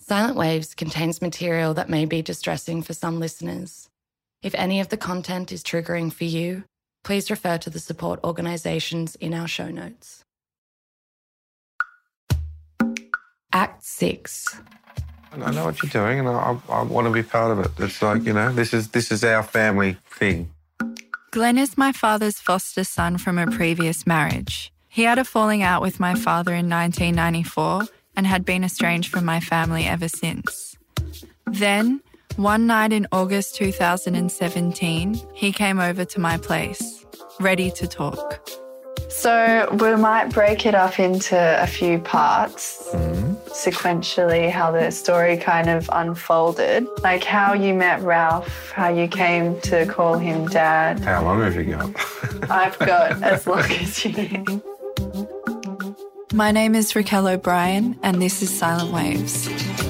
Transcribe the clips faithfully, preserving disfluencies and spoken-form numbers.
Silent Waves contains material that may be distressing for some listeners. If any of the content is triggering for you, please refer to the support organisations in our show notes. Act six. I know what you're doing and I, I want to be part of it. It's like, you know, this is this is our family thing. Glenn is my father's foster son from a previous marriage. He had a falling out with my father in nineteen ninety-four and had been estranged from my family ever since. Then, one night in August two thousand seventeen, he came over to my place, ready to talk. So we might break it up into a few parts, mm-hmm. sequentially, how the story kind of unfolded. Like how you met Ralph, how you came to call him Dad. How long have you got? I've got as long as you need. My name is Raquel O'Brien and this is Silent Waves.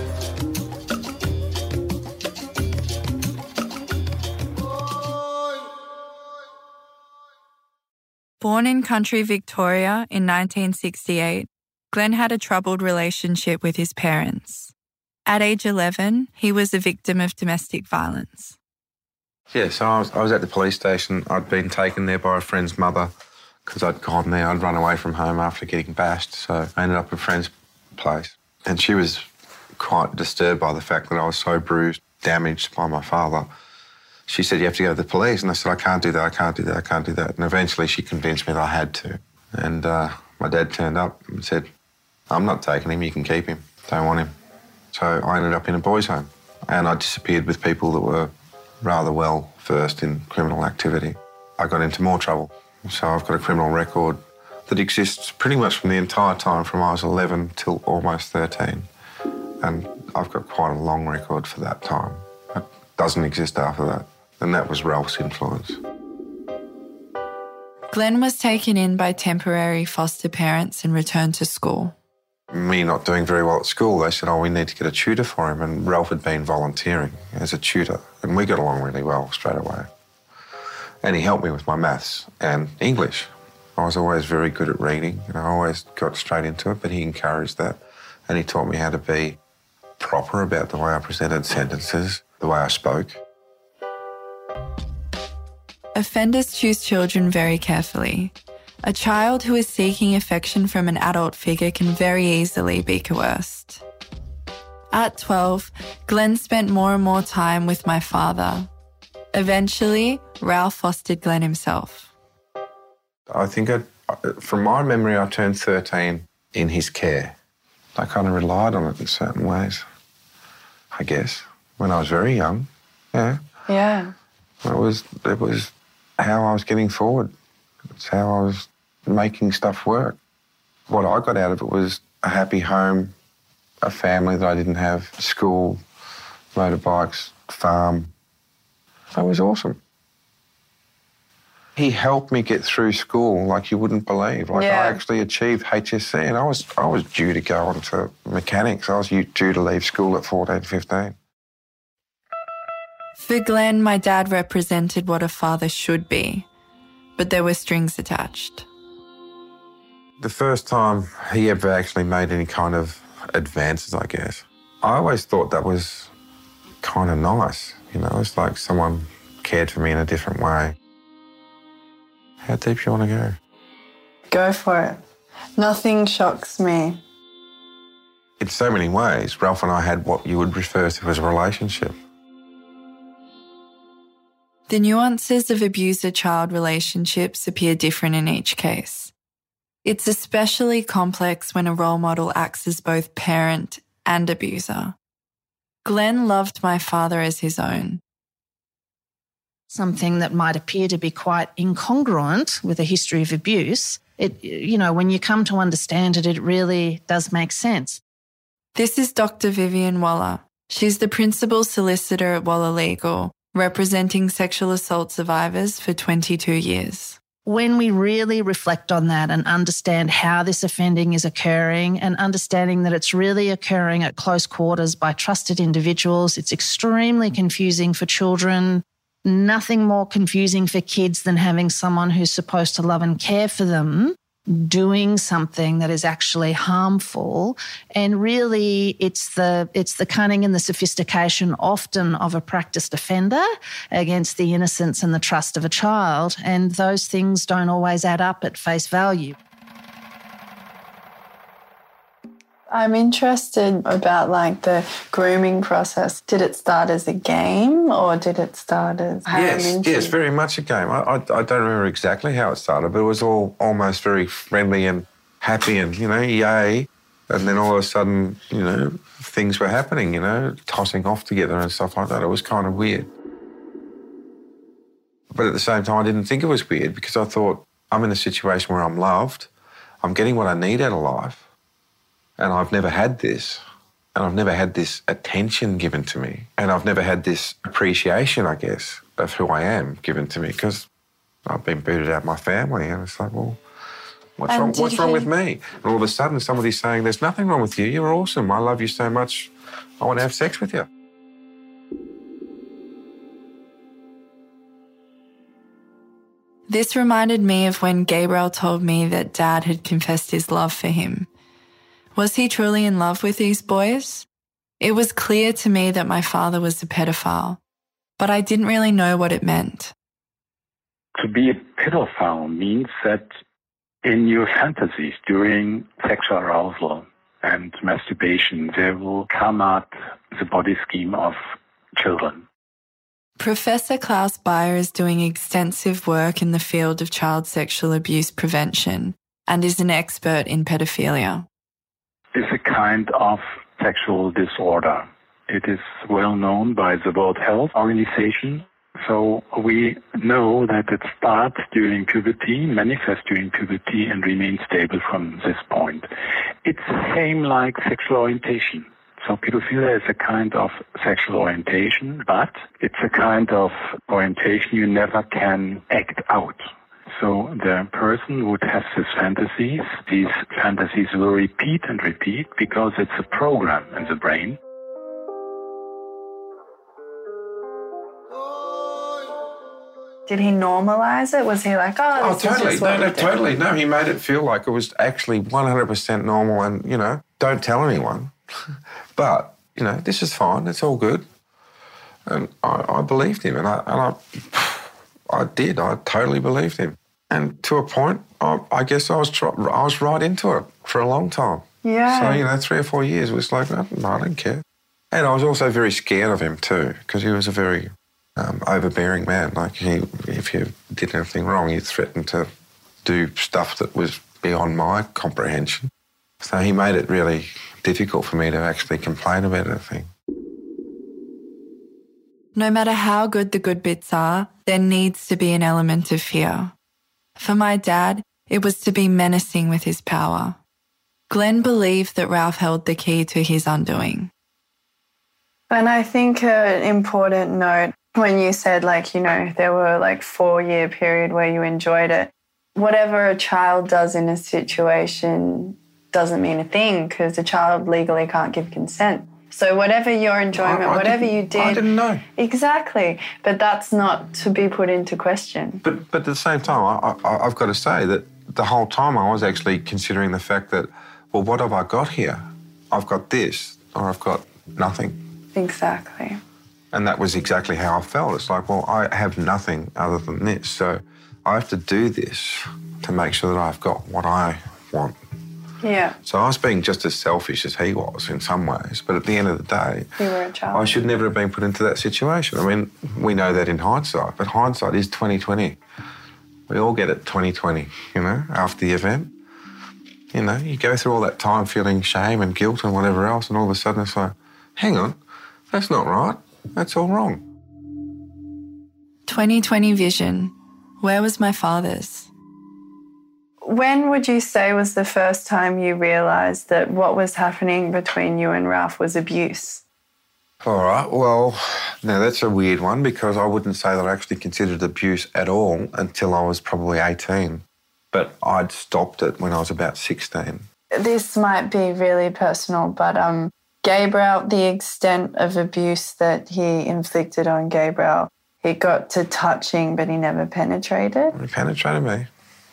Born in country Victoria in nineteen sixty-eight, Glenn had a troubled relationship with his parents. At age eleven, he was a victim of domestic violence. Yeah, so I was, I was at the police station. I'd been taken there by a friend's mother because I'd gone there. I'd run away from home after getting bashed, so I ended up at a friend's place. And she was quite disturbed by the fact that I was so bruised, damaged by my father. She said, you have to go to the police. And I said, I can't do that, I can't do that, I can't do that. And eventually she convinced me that I had to. And uh, my dad turned up and said, I'm not taking him, you can keep him. Don't want him. So I ended up in a boys' home. And I disappeared with people that were rather well versed in criminal activity. I got into more trouble. So I've got a criminal record that exists pretty much from the entire time from I was eleven till almost thirteen. And I've got quite a long record for that time. It doesn't exist after that. And that was Ralph's influence. Glenn was taken in by temporary foster parents and returned to school. Me not doing very well at school, they said, oh, we need to get a tutor for him. And Ralph had been volunteering as a tutor. And we got along really well straight away. And he helped me with my maths and English. I was always very good at reading and I always got straight into it, but he encouraged that. And he taught me how to be proper about the way I presented sentences, the way I spoke. Offenders choose children very carefully. A child who is seeking affection from an adult figure can very easily be coerced. At twelve, Glenn spent more and more time with my father. Eventually, Ralph fostered Glenn himself. I think, I, from my memory, I turned thirteen in his care. I kind of relied on it in certain ways, I guess, when I was very young. Yeah. Yeah. It was, it was how I was getting forward. It's how I was making stuff work. What I got out of it was a happy home, a family that I didn't have, school, motorbikes, farm. It was awesome. He helped me get through school like you wouldn't believe. Like yeah. I actually achieved H S C and I was I was due to go on to mechanics. I was due to leave school at fourteen, fifteen. For Glenn, my dad represented what a father should be, but there were strings attached. The first time he ever actually made any kind of advances, I guess, I always thought that was kind of nice. You know, it's like someone cared for me in a different way. How deep do you want to go? Go for it. Nothing shocks me. In so many ways, Ralph and I had what you would refer to as a relationship. The nuances of abuser-child relationships appear different in each case. It's especially complex when a role model acts as both parent and abuser. Glenn loved my father as his own. Something that might appear to be quite incongruent with a history of abuse, it, you know, when you come to understand it, it really does make sense. This is Doctor Vivian Waller. She's the principal solicitor at Waller Legal, representing sexual assault survivors for twenty-two years. When we really reflect on that and understand how this offending is occurring and understanding that it's really occurring at close quarters by trusted individuals, it's extremely confusing for children. Nothing more confusing for kids than having someone who's supposed to love and care for them doing something that is actually harmful. And really it's the it's the cunning and the sophistication often of a practiced offender against the innocence and the trust of a child. And those things don't always add up at face value. I'm interested about like the grooming process. Did it start as a game or did it start as yes, yes, very much a game. I, I, I don't remember exactly how it started, but it was all almost very friendly and happy and, you know, yay. And then all of a sudden, you know, things were happening, you know, tossing off together and stuff like that. It was kind of weird. But at the same time, I didn't think it was weird because I thought I'm in a situation where I'm loved. I'm getting what I need out of life. And I've never had this. And I've never had this attention given to me. And I've never had this appreciation, I guess, of who I am given to me because I've been booted out of my family. And it's like, well, what's and wrong, what's wrong he... with me? And all of a sudden somebody's saying, there's nothing wrong with you. You're awesome. I love you so much. I want to have sex with you. This reminded me of when Gabriel told me that Dad had confessed his love for him. Was he truly in love with these boys? It was clear to me that my father was a pedophile, but I didn't really know what it meant. To be a pedophile means that in your fantasies during sexual arousal and masturbation, there will come out the body scheme of children. Professor Klaus Beyer is doing extensive work in the field of child sexual abuse prevention and is an expert in pedophilia. Is a kind of sexual disorder. It is well known by the World Health Organization. So we know that it starts during puberty, manifests during puberty, and remains stable from this point. It's the same like sexual orientation. So pedophilia is a kind of sexual orientation, but it's a kind of orientation you never can act out. So the person would have these fantasies. These fantasies will repeat and repeat because it's a program in the brain. Did he normalize it? Was he like, oh, this oh, totally. is just what no, no, we do? totally. No, he made it feel like it was actually one hundred percent normal and, you know, don't tell anyone. But, you know, this is fine. It's all good. And I, I believed him and I, and I, I did. I totally believed him. And to a point, I, I guess I was try, I was right into it for a long time. Yeah. So, you know, three or four years, it was like, no, I don't care. And I was also very scared of him too, because he was a very um, overbearing man. Like, he, if you did anything wrong, he threatened to do stuff that was beyond my comprehension. So he made it really difficult for me to actually complain about anything. No matter how good the good bits are, there needs to be an element of fear. For my dad, it was to be menacing with his power. Glenn believed that Ralph held the key to his undoing. And I think an important note when you said, like, you know, there were like four-year period where you enjoyed it. Whatever a child does in a situation doesn't mean a thing because a child legally can't give consent. So whatever your enjoyment, I, I whatever you did... I didn't know. Exactly. But that's not to be put into question. But but at the same time, I, I, I've got to say that the whole time I was actually considering the fact that, well, what have I got here? I've got this or I've got nothing. Exactly. And that was exactly how I felt. It's like, well, I have nothing other than this. So I have to do this to make sure that I've got what I want. Yeah. So I was being just as selfish as he was in some ways, but at the end of the day, you were a child. I should never have been put into that situation. I mean, we know that in hindsight, but hindsight is twenty twenty. We all get it twenty twenty, you know, after the event. You know, you go through all that time feeling shame and guilt and whatever else, and all of a sudden it's like, hang on, that's not right. That's all wrong. twenty twenty vision. Where was my father's? When would you say was the first time you realised that what was happening between you and Ralph was abuse? All right, well, now that's a weird one because I wouldn't say that I actually considered abuse at all until I was probably eighteen. But I'd stopped it when I was about sixteen. This might be really personal, but um, Gabriel, the extent of abuse that he inflicted on Gabriel, he got to touching, but he never penetrated. He penetrated me.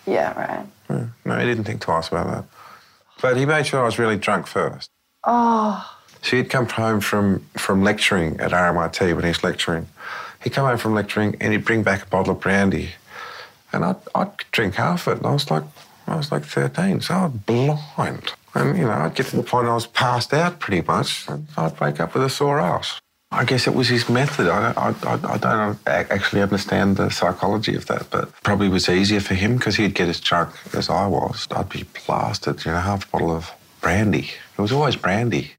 Yeah, right. Yeah. No, he didn't think twice about that. But he made sure I was really drunk first. Oh. So he'd come home from, from lecturing at R M I T when he was lecturing. He'd come home from lecturing and he'd bring back a bottle of brandy. And I'd, I'd drink half it. And I was like, I was like thirteen, so I was blind. And, you know, I'd get to the point I was passed out pretty much. And I'd wake up with a sore ass. I guess it was his method. I, I, I, I don't actually understand the psychology of that, but probably was easier for him because he'd get as drunk as I was. I'd be blasted, you know, half a bottle of brandy. It was always brandy.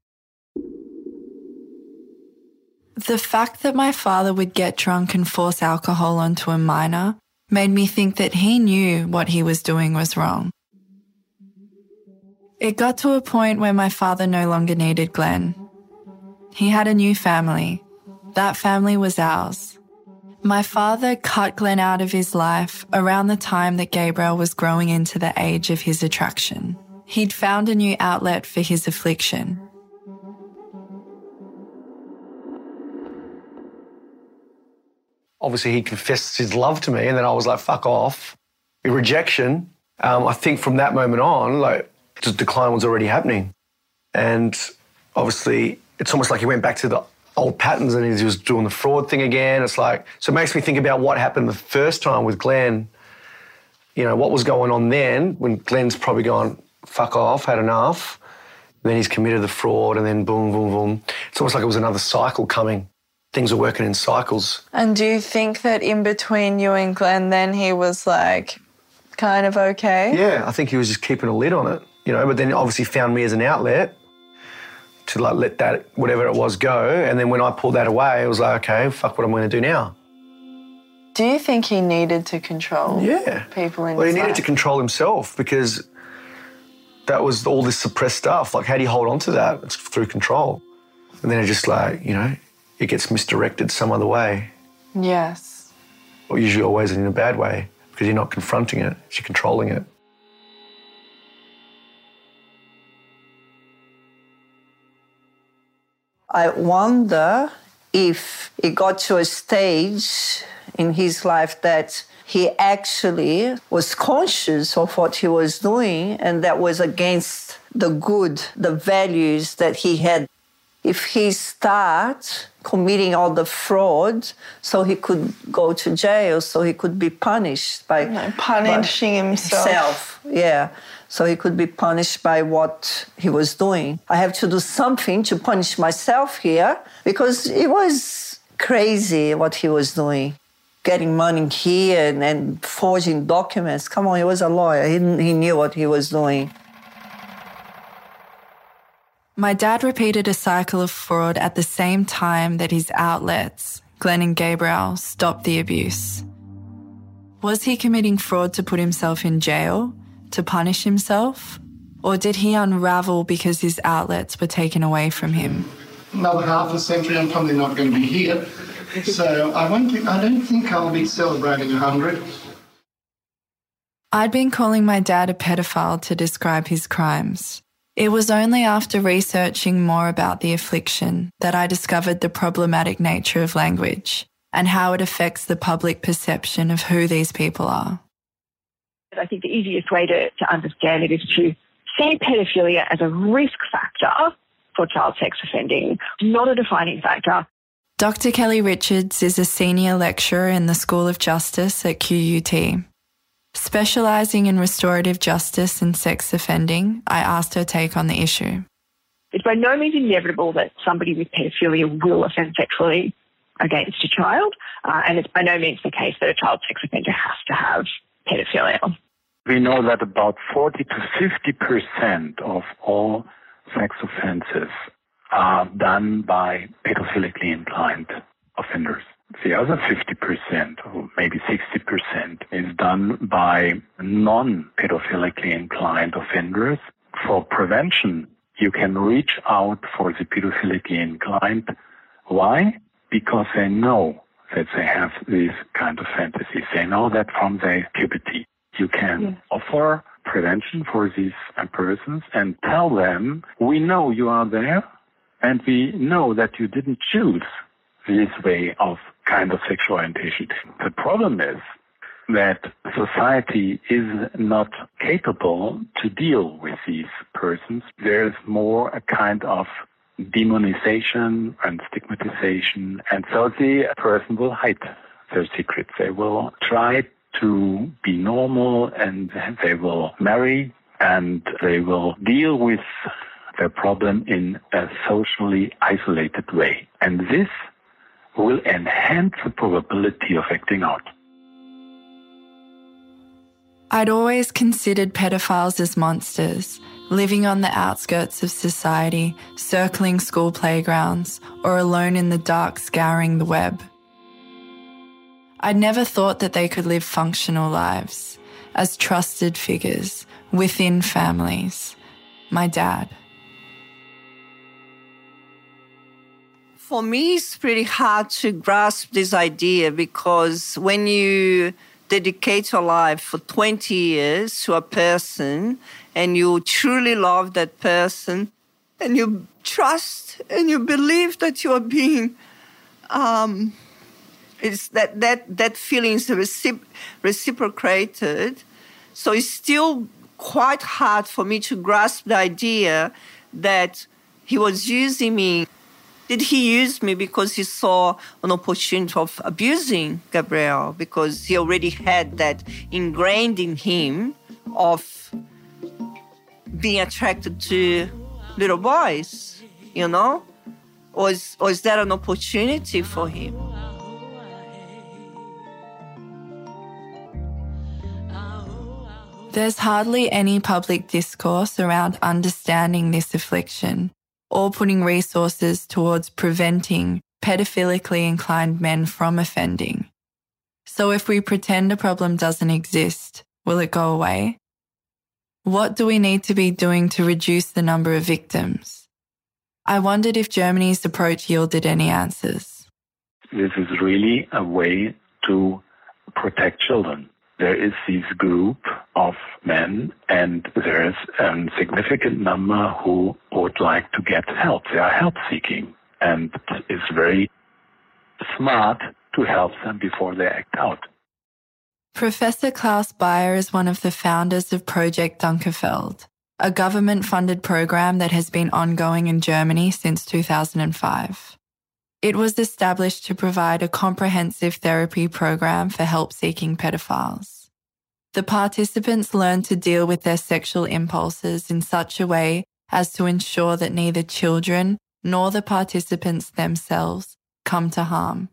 The fact that my father would get drunk and force alcohol onto a minor made me think that he knew what he was doing was wrong. It got to a point where my father no longer needed Glenn. He had a new family. That family was ours. My father cut Glenn out of his life around the time that Gabriel was growing into the age of his attraction. He'd found a new outlet for his affliction. Obviously, he confessed his love to me, and then I was like, fuck off. The rejection, um, I think from that moment on, like, the decline was already happening. And obviously, it's almost like he went back to the old patterns and he was doing the fraud thing again. It's like, so it makes me think about what happened the first time with Glenn. You know, what was going on then when Glenn's probably gone, fuck off, had enough. And then he's committed the fraud and then boom, boom, boom. It's almost like it was another cycle coming. Things are working in cycles. And do you think that in between you and Glenn then he was like kind of okay? Yeah, I think he was just keeping a lid on it, you know, but then obviously found me as an outlet to like let that, whatever it was, go. And then when I pulled that away, it was like, okay, fuck what I'm going to do now. Do you think he needed to control yeah. people in well, his he needed life? to control himself because that was all this suppressed stuff. Like, how do you hold on to that? It's through control. And then it just like, you know, it gets misdirected some other way. Yes. Or usually always in a bad way because you're not confronting it, you're controlling it. I wonder if it got to a stage in his life that he actually was conscious of what he was doing and that was against the good, the values that he had. If he starts committing all the fraud so he could go to jail, so he could be punished by... No, punishing by himself. himself. Yeah. So he could be punished by what he was doing. I have to do something to punish myself here because it was crazy what he was doing. Getting money here and, and forging documents. Come on, he was a lawyer. He, he knew what he was doing. My dad repeated a cycle of fraud at the same time that his outlets, Glenn and Gabriel, stopped the abuse. Was he committing fraud to put himself in jail? To punish himself? Or did he unravel because his outlets were taken away from him? Another half a century, I'm probably not going to be here. So I, won't be, I don't think I'll be celebrating a hundred. I'd been calling my dad a pedophile to describe his crimes. It was only after researching more about the affliction that I discovered the problematic nature of language and how it affects the public perception of who these people are. I think the easiest way to, to understand it is to see pedophilia as a risk factor for child sex offending, not a defining factor. Doctor Kelly Richards is a senior lecturer in the School of Justice at Q U T. Specialising in restorative justice and sex offending, I asked her take on the issue. It's by no means inevitable that somebody with pedophilia will offend sexually against a child, uh, and it's by no means the case that a child sex offender has to have pedophilia. We know that about forty to fifty percent of all sex offenses are done by pedophilically inclined offenders. The other fifty percent, or maybe sixty percent, is done by non-pedophilically inclined offenders. For prevention, you can reach out for the pedophilically inclined. Why? Because they know that they have these kind of fantasies. They know that from their puberty. You can yes. offer prevention for these persons and tell them, we know you are there and we know that you didn't choose this way of kind of sexual orientation. The problem is that society is not capable to deal with these persons. There's more a kind of demonization and stigmatization, and so the person will hide their secrets. They will try to be normal, and they will marry, and they will deal with their problem in a socially isolated way. And this will enhance the probability of acting out. I'd always considered pedophiles as monsters, living on the outskirts of society, circling school playgrounds, or alone in the dark scouring the web. I'd never thought that they could live functional lives as trusted figures within families. My dad. For me, it's pretty hard to grasp this idea, because when you dedicate your life for twenty years to a person and you truly love that person and you trust and you believe that you are being, um, it's that, that, that feeling is recipro- reciprocated. So it's still quite hard for me to grasp the idea that he was using me. Did he use me because he saw an opportunity of abusing Gabrielle? Because he already had that ingrained in him of being attracted to little boys, you know? Or is, or is that an opportunity for him? There's hardly any public discourse around understanding this affliction, or putting resources towards preventing pedophilically inclined men from offending. So if we pretend a problem doesn't exist, will it go away? What do we need to be doing to reduce the number of victims? I wondered if Germany's approach yielded any answers. This is really a way to protect children. There is this group of men, and there is a significant number who would like to get help. They are help-seeking, and it's very smart to help them before they act out. Professor Klaus Bayer is one of the founders of Project Dunkelfeld, a government-funded program that has been ongoing in Germany since two thousand five. It was established to provide a comprehensive therapy program for help-seeking pedophiles. The participants learn to deal with their sexual impulses in such a way as to ensure that neither children nor the participants themselves come to harm.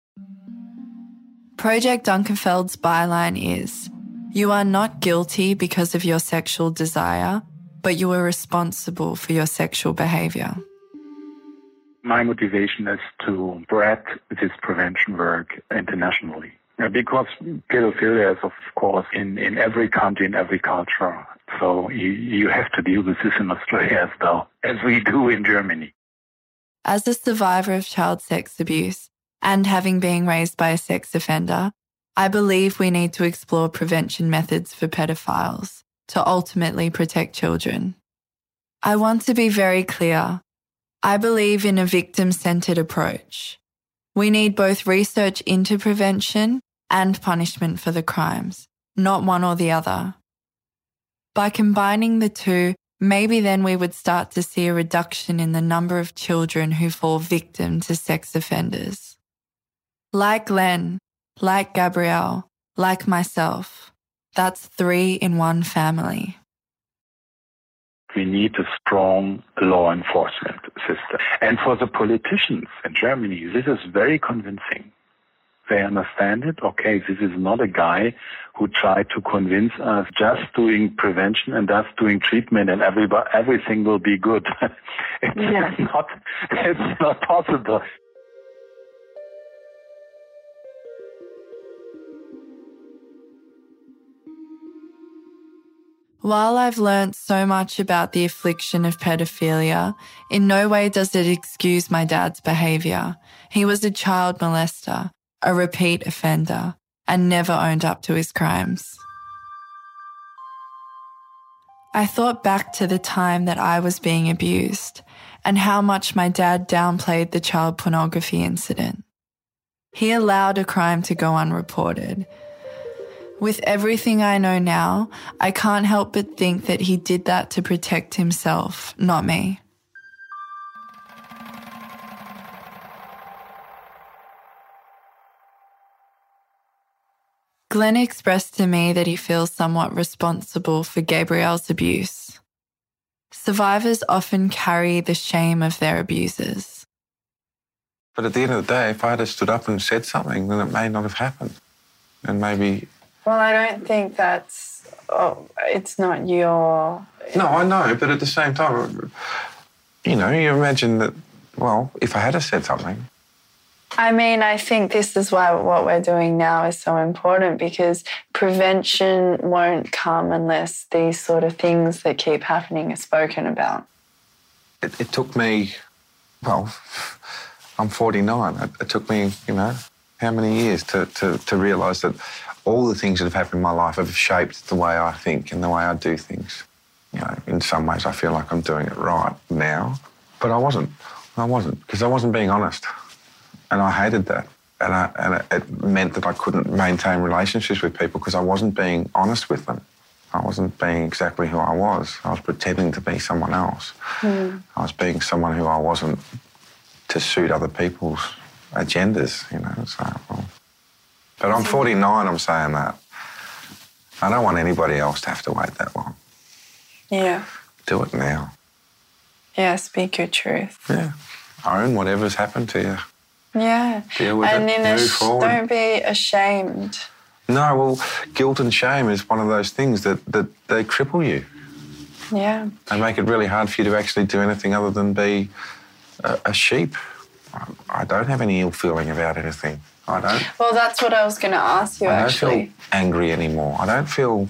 Project Dunkelfeld's byline is, "You are not guilty because of your sexual desire, but you are responsible for your sexual behavior." My motivation is to spread this prevention work internationally. Because pedophilia is, of course, in, in every country, in every culture. So you, you have to deal with this in Australia as well, as we do in Germany. As a survivor of child sex abuse and having been raised by a sex offender, I believe we need to explore prevention methods for pedophiles to ultimately protect children. I want to be very clear. I believe in a victim-centred approach. We need both research into prevention and punishment for the crimes, not one or the other. By combining the two, maybe then we would start to see a reduction in the number of children who fall victim to sex offenders. Like Glenn, like Gabrielle, like myself, that's three in one family. We need a strong law enforcement system. And for the politicians in Germany, this is very convincing. They understand it. Okay, this is not a guy who tried to convince us just doing prevention and just doing treatment and everybody, everything will be good. it's, Yeah. not, it's not possible. While I've learnt so much about the affliction of pedophilia, in no way does it excuse my dad's behaviour. He was a child molester, a repeat offender, and never owned up to his crimes. I thought back to the time that I was being abused and how much my dad downplayed the child pornography incident. He allowed a crime to go unreported. With everything I know now, I can't help but think that he did that to protect himself, not me. Glenn expressed to me that he feels somewhat responsible for Gabrielle's abuse. Survivors often carry the shame of their abusers. But at the end of the day, if I had stood up and said something, then it may not have happened. And maybe... Well, I don't think that's... Oh, it's not your... No, I know, but at the same time, you know, you imagine that, well, if I had said something... I mean, I think this is why what we're doing now is so important, because prevention won't come unless these sort of things that keep happening are spoken about. It, it took me, well, I'm forty-nine. It, it took me, you know, how many years to, to, to realise that all the things that have happened in my life have shaped the way I think and the way I do things. You know, in some ways I feel like I'm doing it right now, but I wasn't. I wasn't, because I wasn't being honest. And I hated that. And, I, and it, it meant that I couldn't maintain relationships with people because I wasn't being honest with them. I wasn't being exactly who I was. I was pretending to be someone else. Mm. I was being someone who I wasn't to suit other people's agendas, you know. So, well. But I'm forty-nine, I'm saying that. I don't want anybody else to have to wait that long. Yeah. Do it now. Yeah, speak your truth. Yeah. Own whatever's happened to you. Yeah. Deal with and it, in move sh- forward. Don't be ashamed. No, well, guilt and shame is one of those things that, that they cripple you. Yeah. They make it really hard for you to actually do anything other than be a, a sheep. I, I don't have any ill feeling about anything. I don't. Well, that's what I was going to ask you, I don't actually. feel angry anymore. I don't feel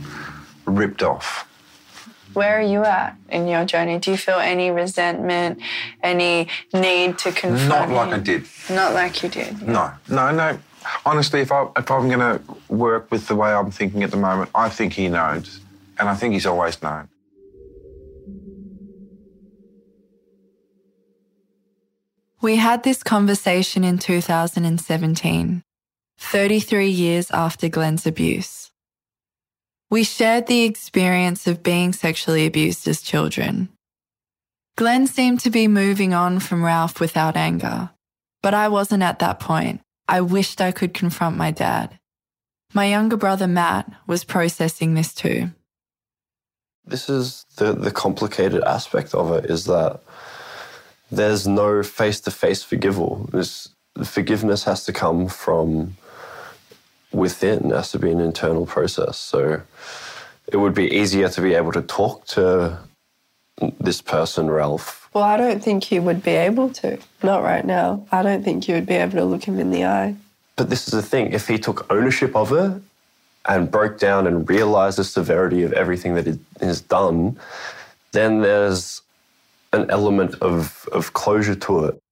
ripped off. Where are you at in your journey? Do you feel any resentment, any need to confront Not like him? I did. Not like you did? No, no, no. Honestly, if, I, if I'm going to work with the way I'm thinking at the moment, I think he knows, and I think he's always known. We had this conversation in two thousand seventeen, thirty-three years after Glenn's abuse. We shared the experience of being sexually abused as children. Glenn seemed to be moving on from Ralph without anger, but I wasn't at that point. I wished I could confront my dad. My younger brother, Matt, was processing this too. This is the, the complicated aspect of it, is that there's no face-to-face forgival. This, forgiveness has to come from within. It has to be an internal process. So it would be easier to be able to talk to this person, Ralph. Well, I don't think you would be able to. Not right now. I don't think you would be able to look him in the eye. But this is the thing. If he took ownership of it and broke down and realised the severity of everything that he has done, then there's an element of, of closure to it.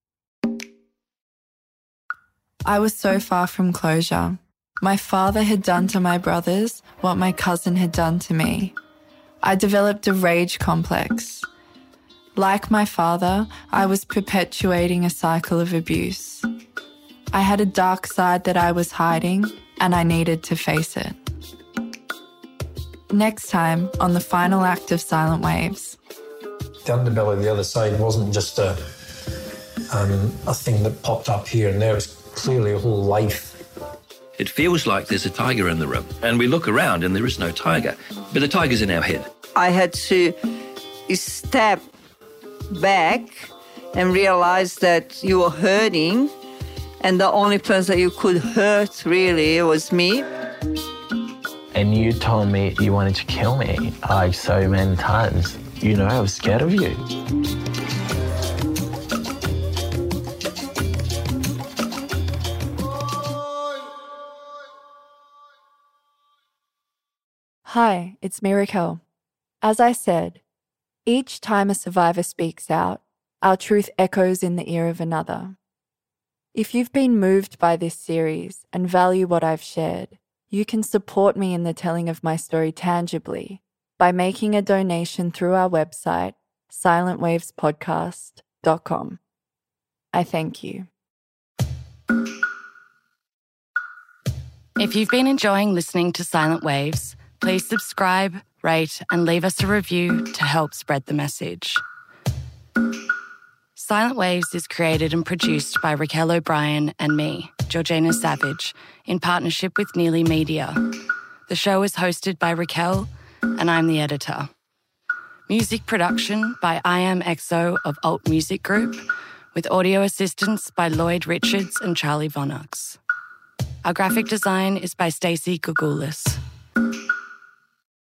I was so far from closure. My father had done to my brothers what my cousin had done to me. I developed a rage complex. Like my father, I was perpetuating a cycle of abuse. I had a dark side that I was hiding, and I needed to face it. Next time, on the final act of Silent Waves. The underbelly, the other side, wasn't just a, um, a thing that popped up here and there. It was clearly a whole life. It feels like there's a tiger in the room, and we look around and there is no tiger, but the tiger's in our head. I had to step back and realize that you were hurting, and the only person that you could hurt really was me. And you told me you wanted to kill me, like so many times. You know, I was scared of you. Hi, it's me, Raquel. As I said, each time a survivor speaks out, our truth echoes in the ear of another. If you've been moved by this series and value what I've shared, you can support me in the telling of my story tangibly by making a donation through our website, silent waves podcast dot com. I thank you. If you've been enjoying listening to Silent Waves, please subscribe, rate, and leave us a review to help spread the message. Silent Waves is created and produced by Raquel O'Brien and me, Georgina Savage, in partnership with Neely Media. The show is hosted by Raquel, and I'm the editor. Music production by I Am X O of Alt Music Group, with audio assistance by Lloyd Richards and Charlie Vonnox. Our graphic design is by Stacey Gugoulis.